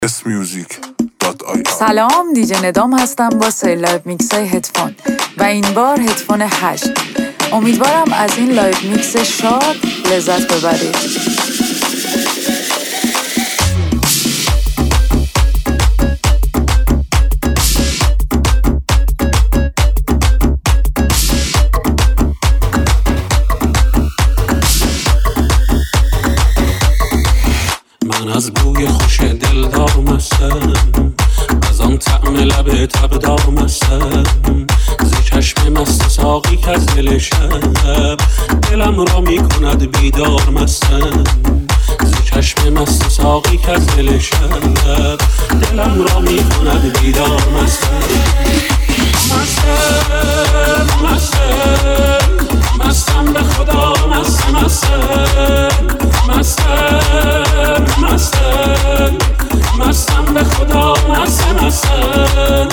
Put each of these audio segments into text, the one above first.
سلام، دیجی ندام هستم با سری لایو میکس هدفون و این بار هدفون 8. امیدوارم از این لایو میکس شاد لذت ببرید. من از بوی خوش دلدار مستم، از آن طعم لب تبدار مستم، ز چشم مست ساقی که از دل شب دلم را می کند بیدار مستم، ز چشم مست ساقی که از دل شب دلم را می کند بیدار مستم. مستم مستم مستم به خدا مستم مستم مستم مستم به خدا مستم.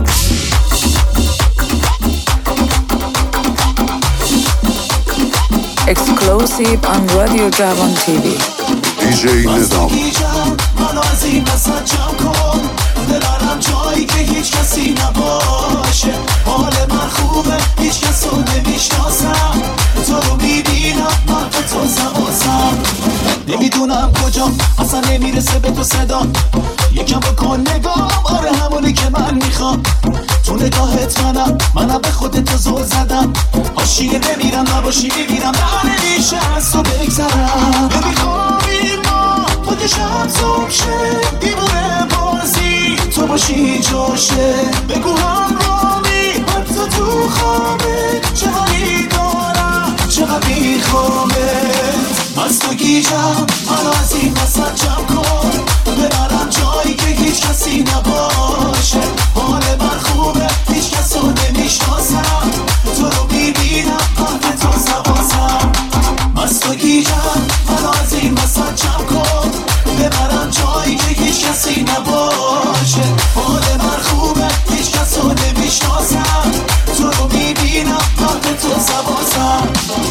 Exclusive on Radio Javan TV. دیجی ندام. منو از این وسط جمع کن، دلارم جایی که هیچ کسی نباشه. حال من خوبه، هیچ کس رو نمیشناسم، تو رو میبینم من به تو زباسم. نمیدونم کجا اصلا نمیرسه به تو صدا، یکم بکن نگاه، آره همونی که من میخوام. تو نگاهت منم به خودت زل زدم، عاشقی نمیرم نباشی میبینم، نه نمیشه از تو بگذرم. نمیخوایی ما خود شب صبح شه، دیوونه بازی تو باشی جاشه. بگو همرامی حتی تو خوابه، چه حالی دارم چقدر میخوامت. از تو گیجم منو از این وسط جمع کن، ببرم جایی که هیچ کسی نباشه. حال من خوبه، هیچ کس رو نمیشناسم، تو رو میبینم من به تو زباسم. از تو گیجم منو از این وسط جمع کن، ببرم جایی که هیچ کسی نباشه. حال من خوبه، هیچ کس رو نمیشناسم، تو رو میبینم من به تو زباسم.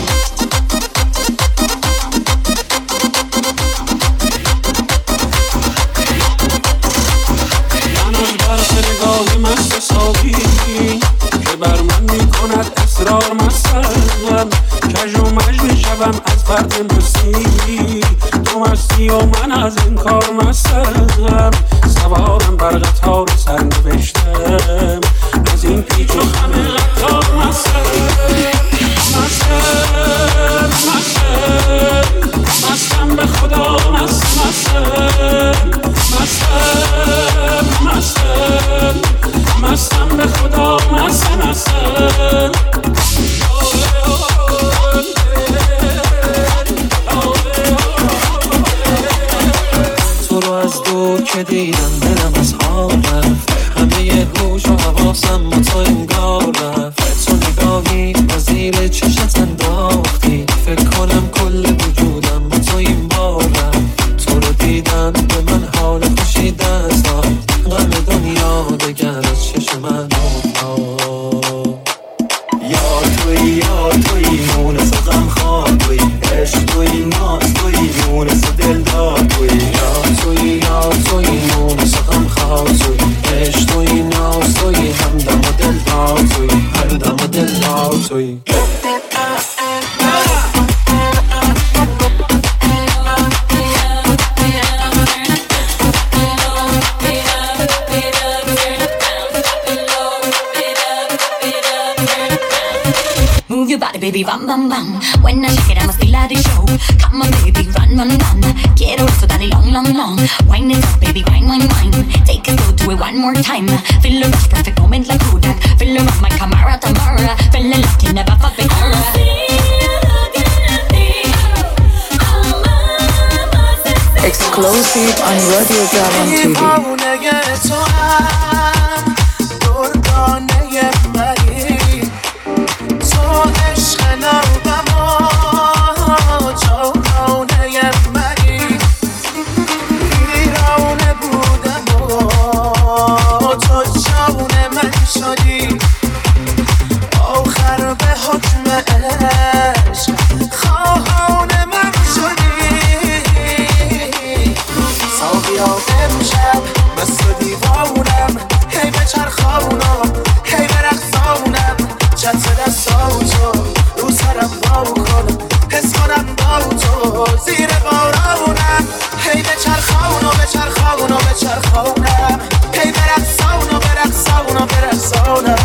مست ساقی که بر من می کند اصرار مستم، کج و مج می شوم از فرد مستی، تو مستی و من از این کار مستم. سوارم بر قطار سر نوشتم، از این پیچ و خم قطار مستم. مستم مستم مستم به خدا مستم مستم مستم مستم به خدا مستم. تو رو از دور که دیدم دلم از حال رفت، همه هوش و حواسم با تو انگار رفت. تو نگاهی و زیر چشمت انداختی، فکر کنم کل وجودم با تو این بار رفت. تو رو دیدم به من حال خوشی دست داد، غم دنیا دگر از چشم من افتاد. یا توی مونس و غم خواه توی، عشق توی ناز توی مونس و دلدار توی. یا توی مونس و غم خواه توی، عشق توی ناز توی، همدم و دلدار توی، همدم و دلدار توی. Move your body, baby, bam, bam, bam. When I shake it, I must be like the show. Come on, baby, run, run, run. Quiero eso, dale long, long, long. Wine it up, baby, wine, wine, wine. Take it slow, do it one more time. Feel the rush, perfect moment like Kodak. Feel the rock, my Camara, Tamara. Feel the lucky, never fuck with her. Exclusive on Radio Javan TV. آخر به حکم عشق خواهان من شدی. ساقیا امشب دیوانم هی به چرخاونم هی به رقصاونم جت دستاو تو رو سرم باو کنم حس کنم باو تو زیر بارانم هی به چرخاونم به چرخاونم به چرخاونم هی به رقصاونم به رقصاونم به رقصاونم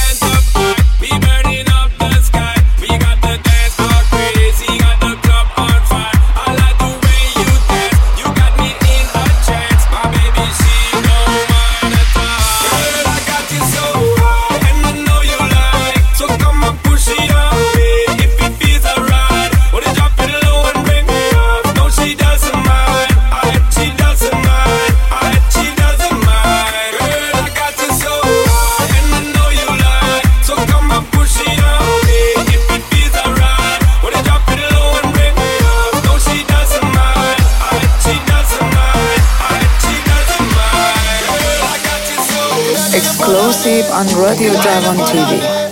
We burning up the sky. We got the dance floor crazy. Got the club on Exclusive on Radio Javan TV.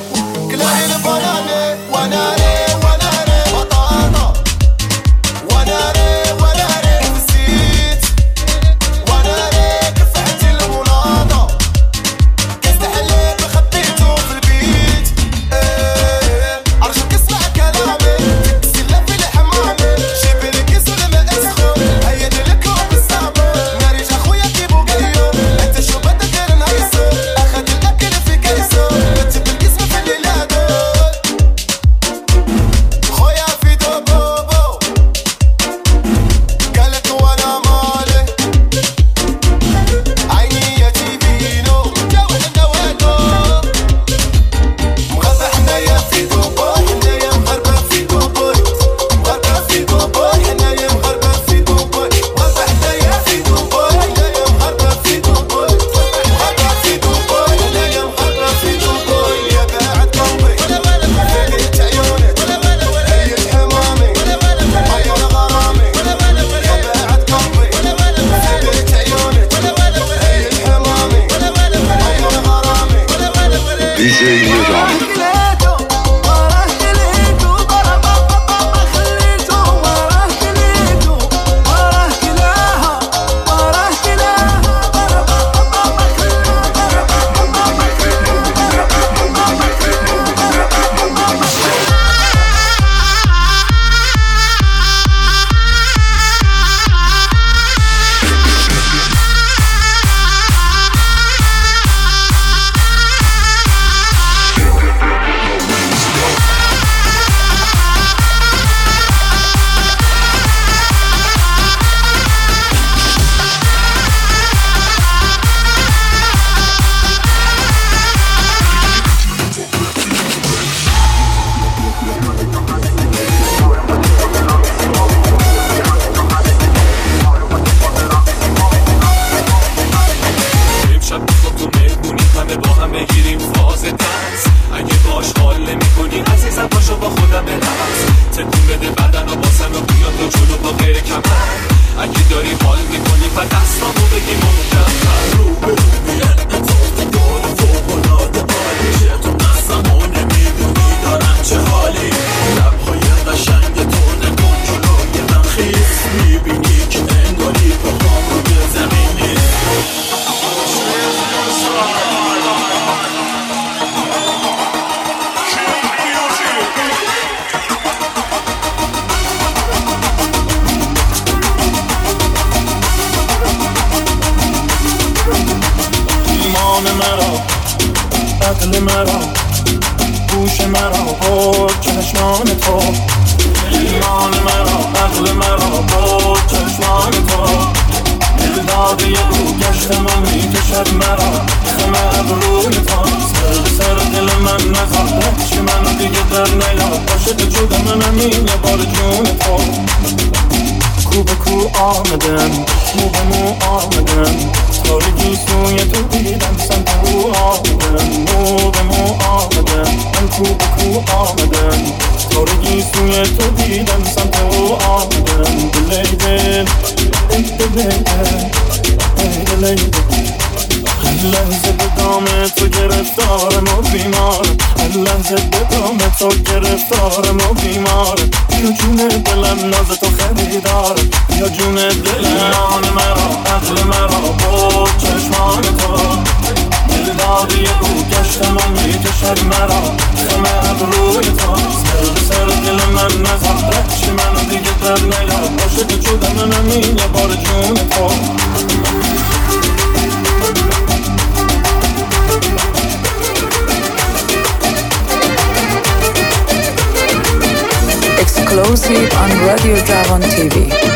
Exclusive on Radio Javan TV.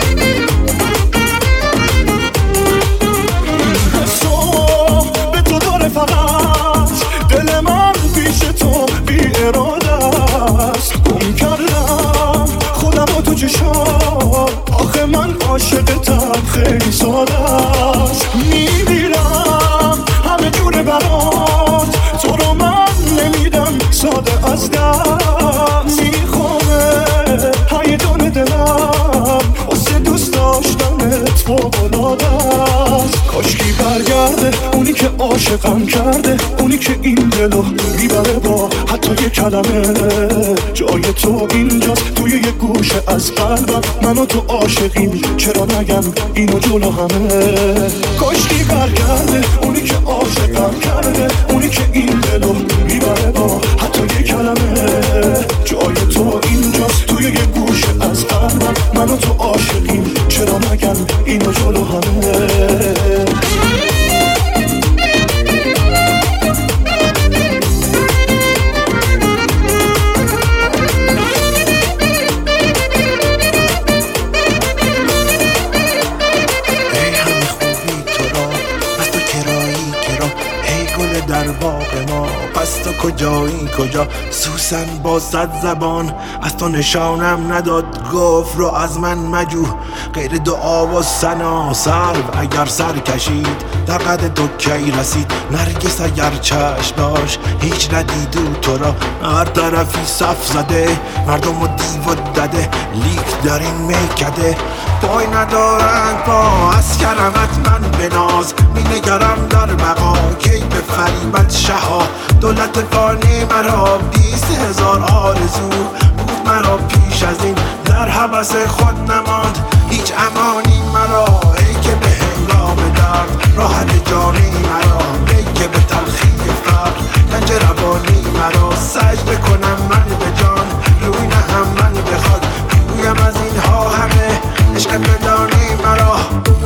به تو داره فقط دل من پیش تو بی اراده است گم کردم خودم و تو چشم آخه من عاشقتم خیلی ساده است میمیرم همه جور برات تو رو من نمیدم ساده از دست میخوامه های دونه دلم واسه دوست داشتنت فوق‌العاده است کاشکی برگرده اونی که عاشق عاشقم کرده، اونی که این دلو میبره با حتی یه کلمه. جای تو اینجاست توی یه گوشه از قلبم، من و تو عاشقیم، چرا نگم اینو جلو همه. کاشکی برگرده اونی که عاشقم کرده، اونی که این دلو میبره با حتی یه کلمه. جای تو اینجاست توی یه گوشه از قلبم، من و تو عاشقیم، چرا نگم اینو جلو همه. کجایی کجا سوسن با 100 زبان از تو نشانم نداد، گفت رو از من مجو غیر دعا و ثنا. سرو اگر سر کشید در قد تو کی رسید، نرگس اگر چشم داشت هیچ ندید و تو را. هر طرفی صف زده مردم و دیو دده، لیک در این میکده پای ندارند پا. از کرمت من به ناز می نگرم در بقا، کی به فریبت شها دولت فانی مرا. 20,000 آرزو بود مرا پیش از این، در حبس خود نماند هیچ امانی مرا. ای که به هنگام درد راحت جانی مرا، ای که به تلخی فقر گنج روانی مرا. سجده کنم من به جان روی نهم من بخواد، گویم از اینها همه عشق بدانی مرا.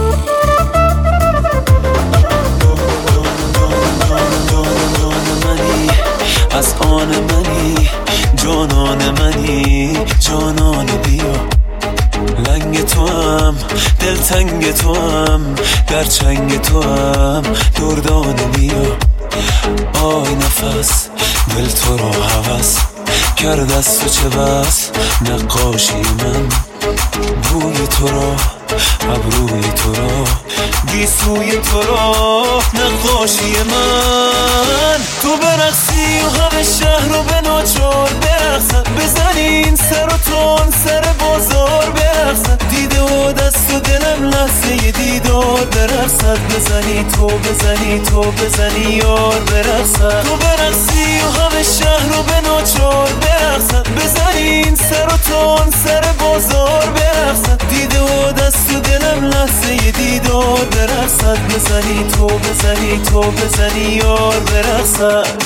از آن منی جانان منی، جانان بیا. لنگ تو هم دلتنگ تو هم در چنگ تو هم دردان بیا. آی نفس دل تو رو هوس کرد از تو چه بس، نقاشی من بوی تو را ابروی تو را گیسوی تو را نقاشی من. تو برقصی و همه شهر رو به ناچار برقصد، بزنین سر و تون سر بازار برقصد. دیده و دست و دلم لحظه دیدار برقصد، بزنی تو بزنی تو بزنی یار برقصد. تو برقصی و همه شهر رو به ناچار برقصد، بزنین سر و تون سر بازار برقصد. دیده و دست و دلم لحظه دیدار برقصد، بزنی تو بزنی تو بزنی یار برقصد.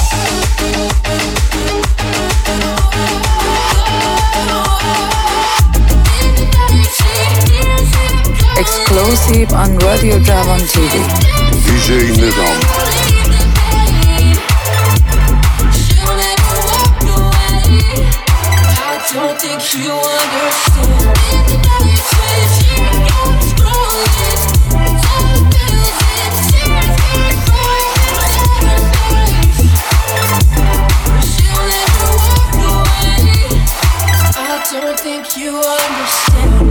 Exclusive on Radio Dragon TV. DJ Nidam. Don't think you understand. I don't think you understand.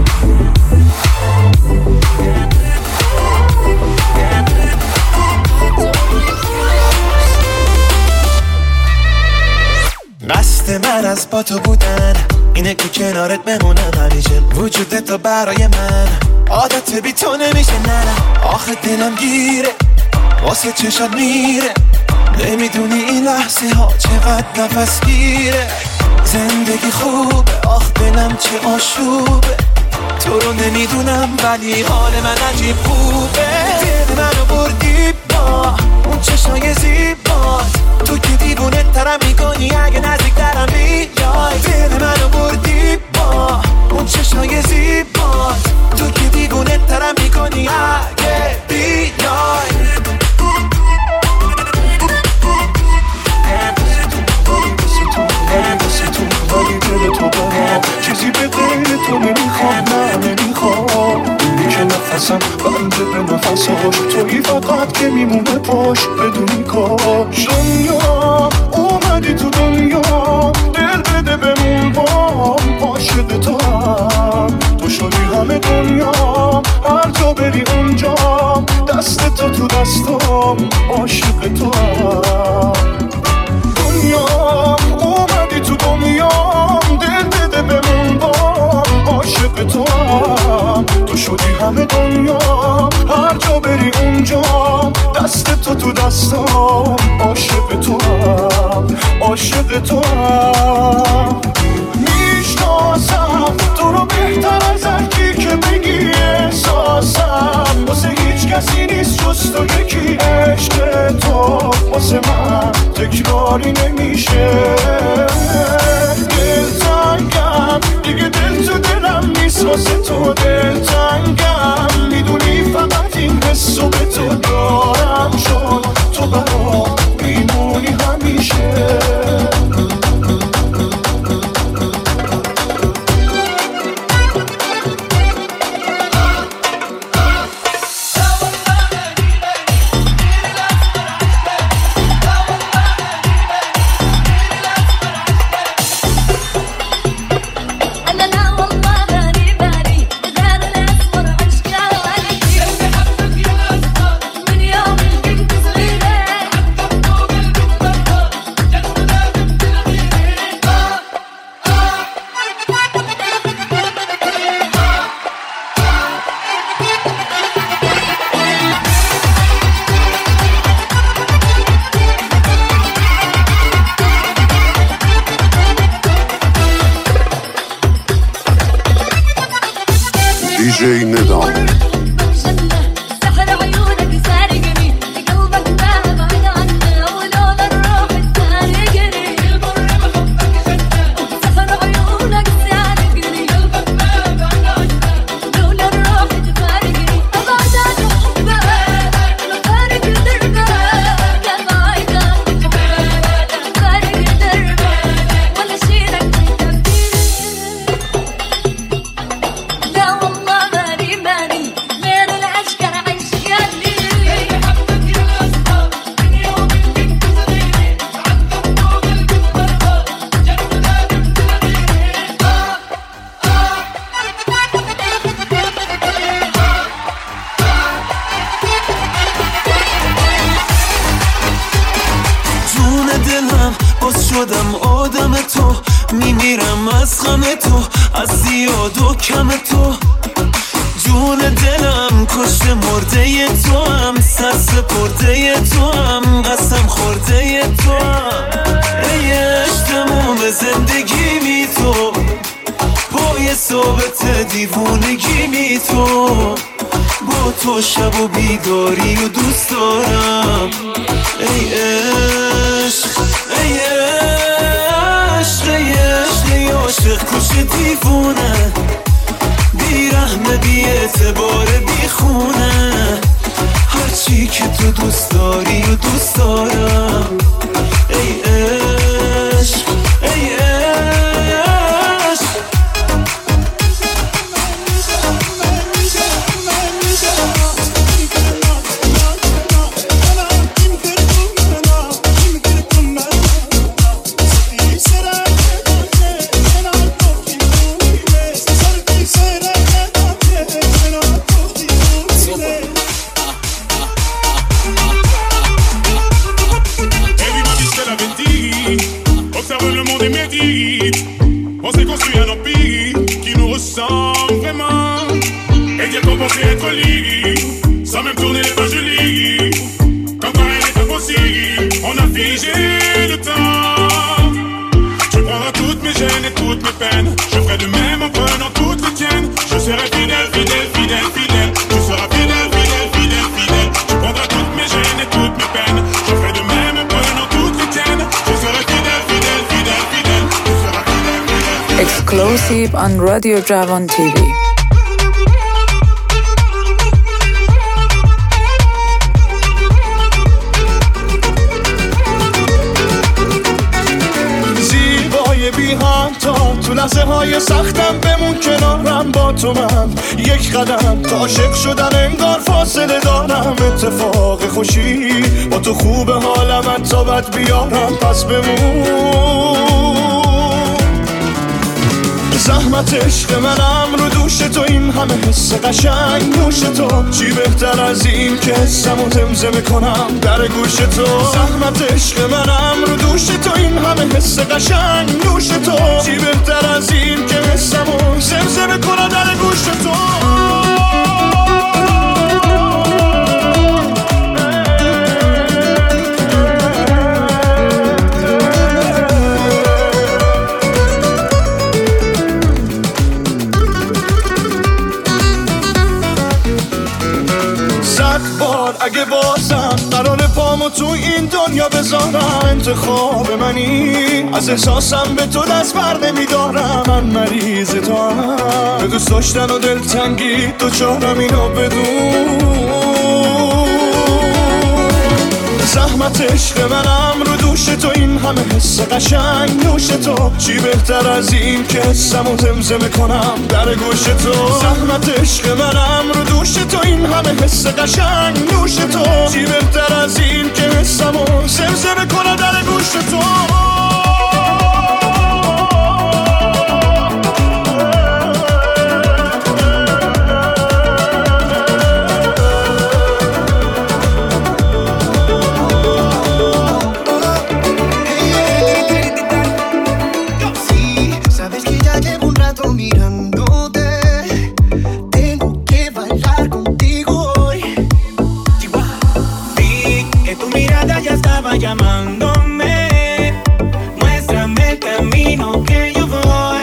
قصد من از با تو بودن اینه که کنارت بمونم همیشه. وجود تو برای من عادت بی تو نمیشه. نه آخه دلم گیره واسه چشات میره، نمیدونی این لحظه ها چقدر نفس گیره. زندگی خوبه آخ دلم چه آشوبه، تو رو نمیدونم ولی حال من عجیب خوبه. دل منو بردی با اون چشای زیبات، تو که دیوونه ترم میکنی اگه نزدیک ترم بیای. دل منو بردی با اون چشای زیبات، تو که دیوونه ترم میکنی اگه بیای. چیزی به غیر تو نمیخوام، نه نمیخوام. اینی که نفسم بنده به نفساش، تویی فقط که میمونه پاش بدونی کاش. دنیا اومدی تو دنیا، دل بده بمون بام. عاشق تو هم تو شدی همه دنیا، هر جا بری اونجا دست تو دستم. عاشق تو هم دنیا اومدی تو دنیا، دل بده بمون بام. عاشق تو هم تو شدی همه دنیا، هر هر جا بری اونجا دست تو دستام عاشق تو هم عاشق تو هم میشناسم تو رو بهتر از هرکی که بگی احساسم واسه هیچ کسی نیست جز تو یکی عشق تو واسه من تکراری نمیشه دلتنگم دیگه دل تو دلم نیست واسه تو دلتنگم میدونی فقط این حسو به تو دارم چون تو برام میمونی همیشه دیجی ندام شدم آدم تو میمیرم از غم تو از زیاد و کم تو جون دلم کشته مرده تو هم سر سپرده تو هم قسم خورده تو هم ای عشق تموم زندگی می تو پای ثابت دیوونگی می تو با تو شب و بیداری و دوست دارم ای عشق ای عشق ای عشق ای عاشق کش دیوونه بی رحمه بی اعتبار بی خونه هرچی که تو دوست داری و دوست دارم ای عشق ای عشق Être libre, sans même tourner les pages, je lis. Quand rien n'est impossible, on a figé le temps. Tu prendras toutes mes gênes et toutes mes peines. Je ferai de même en prenant toutes les tiennes. Je serai fidèle, fidèle, fidèle, fidèle. Tu seras fidèle, fidèle, fidèle, fidèle. Tu prendras toutes mes gênes et toutes mes peines. Je ferai de même en prenant toutes les tiennes. Je serai fidèle, fidèle, fidèle, fidèle. Tu seras fidèle, fidèle, fidèle. Exclusive on Radio Javon TV. بی همتا تو لحظه های سختم بمون کنارم با تو من یک قدم تا عاشق شدن انگار فاصله دارم اتفاق خوشی با تو خوبه حالم تا بد بیارم پس بمون زحمت عشق منم رو دوش تو این همه حس قشنگ نوش تو چی بهتر از این که حسمو زمزمه کنم در گوش تو زحمت عشق منم رو دوش تو این همه حس قشنگ نوش تو چی بهتر از این که حسمو زمزمه کنم در گوش تو اگه بازم قرار پامو تو این دنیا بذارم انتخاب منی از احساسم به تو دست بر نمیدارم من مریض تو هم به دوست داشتن و دلتنگی دوچارم اینو بدون زحمت عشق منم رو دوش تو این همه حس قشنگ نوش تو چی بهتر از این که حسمو زمزمه کنم در گوش تو زحمت عشق منم رو دوش تو این همه حس قشنگ نوش تو چی بهتر از این که حسمو زمزمه کنم در گوش تو llamándome, muéstrame el camino que yo voy.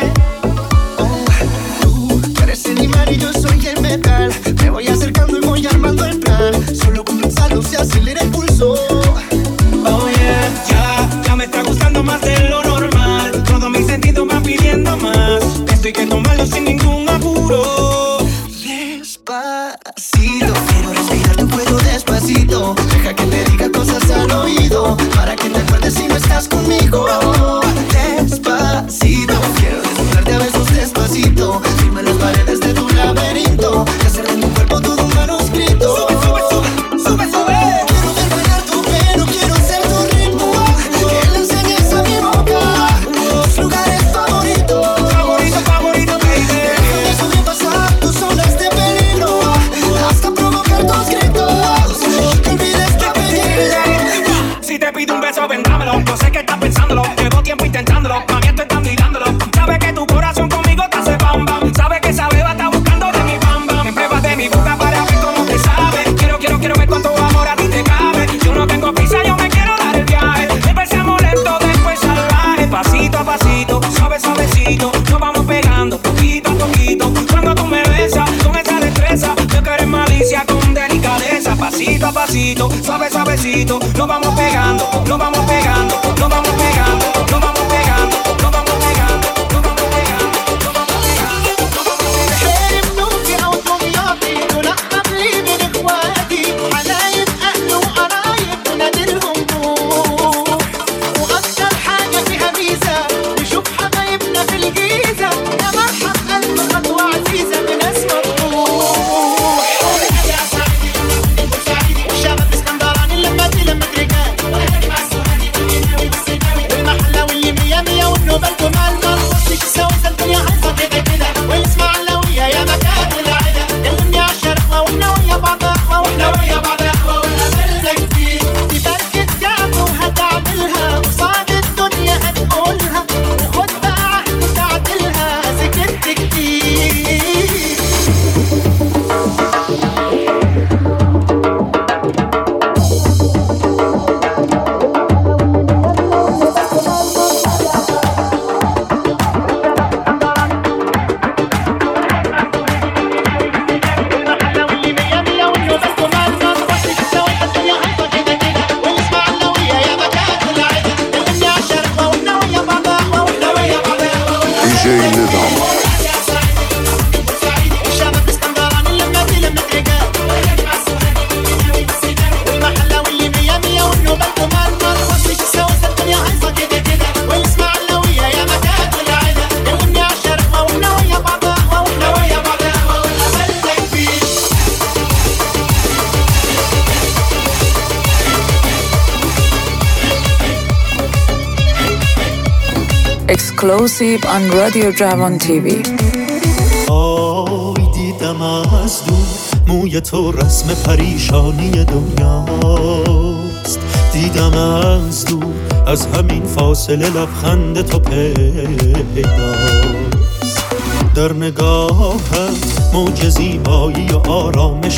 Tú eres el imán y yo soy el metal. Me voy acercando y voy armando el plan. Solo con pensarlo se acelera el pulso. Oh yeah, ya me está gustando más de lo normal. Todos mis sentidos van pidiendo más. Esto hay que tomarlo sin ningún apuro. Despacito, quiero respirar tu cuello despacito. Deja que te diga cosas al oído para que te acuerdes si no estás conmigo. Despacito, quiero desnudarte a besos despacito. Firma las paredes de tu laberinto y hacer de tu cuerpo todo un manuscrito. Sube, sube, sube, sube, sube. Quiero ver bailar tu pelo, quiero ser tu ritmo. Que le enseñes a mi boca tus lugares favoritos. Favorito, favorito, baby. Déjame subir pasar tus olas de peligro hasta provocar tus gritos y que olvides tu apellido. Si te pido un beso, vendámelo. Yo sé que estás pensándolo. Llevo tiempo intentándolo. Mami, esto está mirándolo. Sabes que tu corazón conmigo te hace bam bam. Sabes que esa beba está buscando de mi bam bam. Me pruebas de mi boca para ver cómo te sabe. Quiero ver cuánto amor a ti te cabe. Yo no tengo prisa, yo me quiero dar el viaje. Empecemos lento, después salvaje. Pasito a pasito, suave, suavecito. Nos vamos pegando poquito a poquito. Cuando tú me besas con esa destreza, yo quiero en malicia con delicadeza. Pasito a pasito, suave, suavecito. Nos vamos pegando, nos vamos pegando, nos vamos pegando, nos vamos pegando, nos vamos pegando, nos vamos pegando, nos vamos pegando, nos vamos pegando. بنوتي أو دمياطي دول قبلي من إخواتي حلايب أهل وقرايب ونادرهم بوح وأكتر حاجة فيها ميزة نشوف حبايبنا في الجيزة يا مرحب قلب خطوة عزيزة بناس مطروح والشباب اسكندراني اللماتي لمة رجال المحلة واللي مية مية والنوبة الجمال ما نخشش سوا الدنيا عايزة كده كده والإسماعيلاوية يا مكان والعيلة كلمني عالشرقة واحنا ويا بعض قهوة واحنا ويا بعض قهوة والأمل كتير دي بركة جعبة وهتعملها قصاد الدنيا هتقولها خد بقى عهد تعدلها سكت كتير. DJ Nedam. الشباب اسكندراني اللماتي لمة رجال والمحلة واللي مية مية والنوبة الجمال ما نخشش سوا الدنيا عايزة كده كده والإسماعيلاوية يا مكان والعيلة كلمني عالشرقة واحنا ويا بعض قهوة واحنا ويا بعض قهوة والأمل كبير. Exclusive on Radio Dragon TV. آی دیدم از دور موی تو رسم پریشانی دنیاست دیدم از دور از همین فاصله لبخند تو پیداست در نگاهم موج زیبایی و آرامش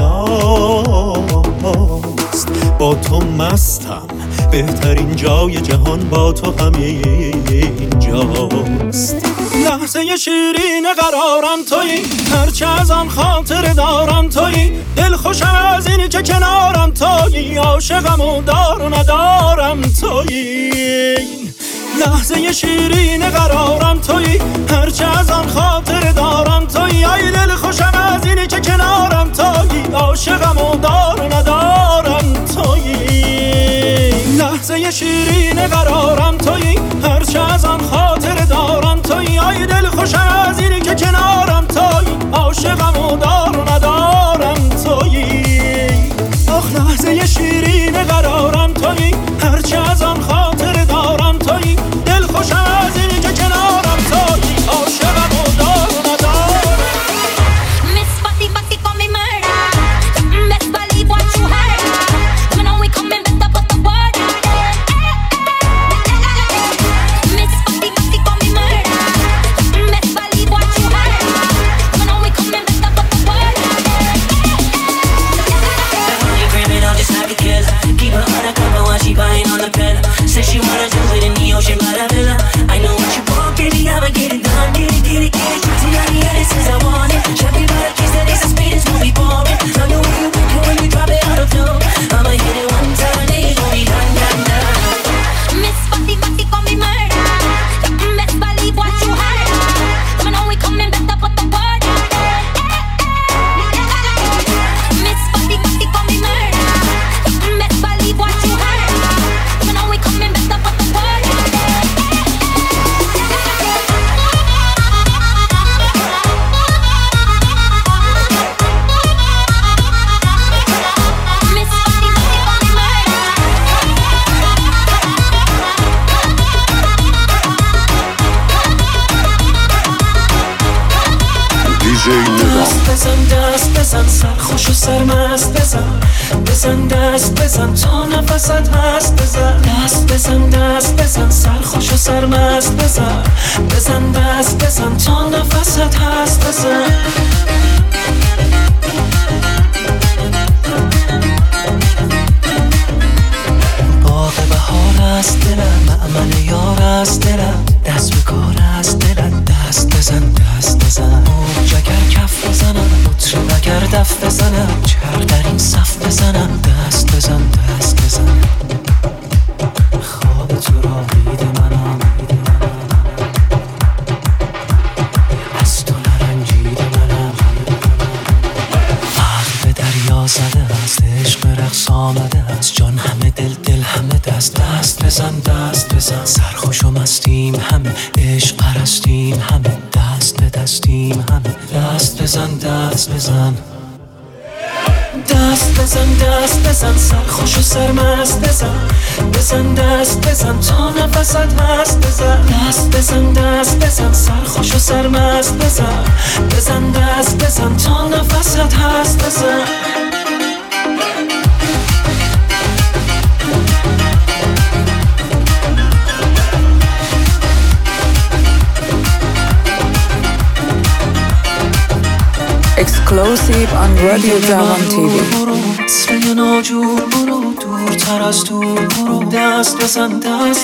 دریاست با تو مستم بهترین جای جهان با تو همین جاست لحظه شیرین قرارم تویی هرچه از آن خاطر دارم تویی دل خوشم از این که که کنارم تویی، عاشقم و دار و ندارم تویی، لحظه شیرین قرارم تویی، هرچه از آن خاطر دارم تویی، ای دل خوشم از اینی که کنارم تویی، عاشقم و دار و ندارم تویی، لحظه شیرین قرارم تویی، هرچه از آن خاطر دارم تویی، ای دل خوشم از اینی که کنارم تویی، عاشقم و دار و ندارم تویی، آخ لحظه شیرین قرارم تویی، هرچه از آن خاطر دارم تویی، دل خوشم از اینی که کنارم تویی، عاشقم و دار و ندارم. Miss Fatty Fatty call me murder. Best believe what you heard. You know we coming better put the word out there. Miss Fatty Fatty call me murder. Best believe what you heard. You know we coming better put the word out there. You criminal just like a killer. Keep her undercover while she buying on the pen. Say she wanna jump it in the ocean by the villa. I know what you want, baby, I'ma get it done. Get it, get it, get it. See how the edit says I want it. Check me by the kiss that it's a speed, it's gonna be boring. Tell me when you make it, when you drop it out of flow. I'ma hit it one time, then you gon' be done, done, done. Miss Fatty Fatty call me murder. Best believe what you heard. You know we coming better put the word out there. Miss Fatty Fatty call me murder. Best believe what you heard. You know we coming better put the word out there. Miss Fatty Fatty call me murder. دیجی ندام. دست بزن سرخوش و سرمست بزن، بزن دست بزن تا نفست هست بزن، دست بزن سرخوش و سرمست بزن، بزن دست بزن تا نفست هست بزن. باغ بهار است دلم، معمل یار است دلم، دست به کار است دلم، دست بزن موج اگر کف بزنم، مطرب اگر دف بزنم، چرخ در این صف بزنم، دست بزن خواب تو را دید منم، از تو نرنجید منم، عقل به دریا زده است، عشق رقص آمده است، جان همه دل همه دست بزن سرخوش و مستیم همه، عشق پرستیم همه، دست به دستیم همه، دست بزن سرخوش و سرمست بزن دست بزن تا نفست هست بزن، دست بزن سرخوش و سرمست بزن دست بزن تا نفست هست بزن. Exclusive on Radio Javan TV. سوی ناجور برو، دورتر از دور برو، دست بزن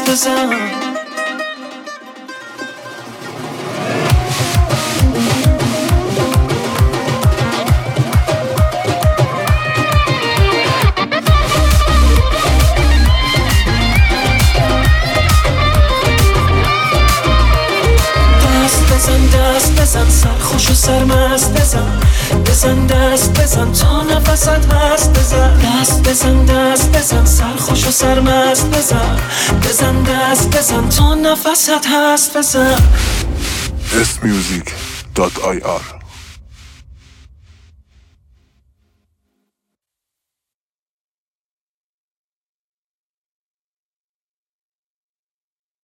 دست بزن سرخوش و سرمست بزن دست بزن تا نفست هست بزن، دست بزن سرخوش و سرمست بزن دست بزن تا نفست هست بزن. smusic.ir